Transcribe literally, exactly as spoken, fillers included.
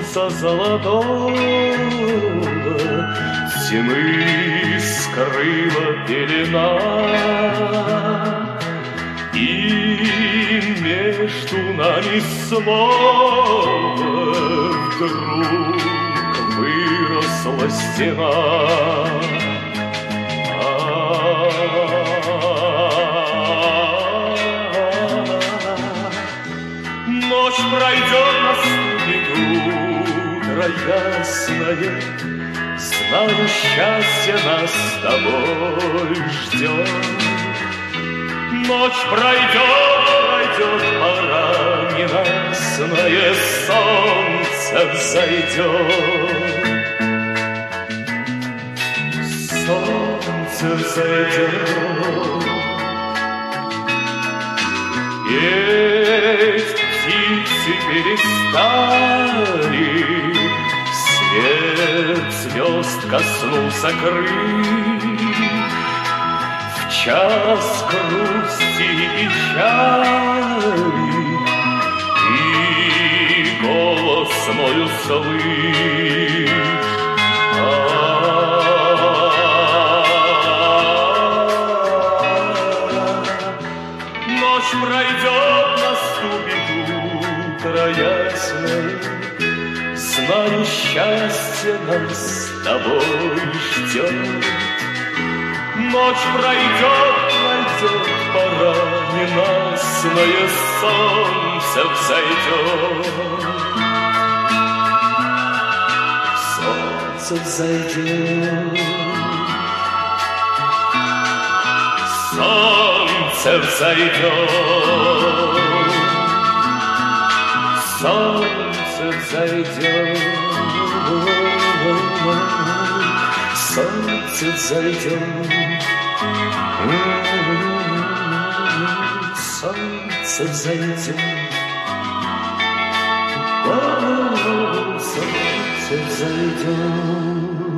солнца золотого тьмы скрыла пелена, и между нами снова вдруг выросла стена. Ночь пройдет, наступит утро ясное, знаю, счастье нас с тобой ждет. Ночь пройдет, пройдет, пора ненастная, солнце взойдет. Солнце взойдет, петь птицы перестали, свет звезд коснулся крыль. В час грусти и печали и голос мой услышь. Ночь пройдет, наступит утро ясное, знаю, счастье нас с тобой ждет. Ночь пройдет, пройдет, пора ненастное, солнце взойдет. Солнце взойдет, солнце взойдет, солнце взойдет, солнце взойдет, солнце взойдет, солнце взойдет.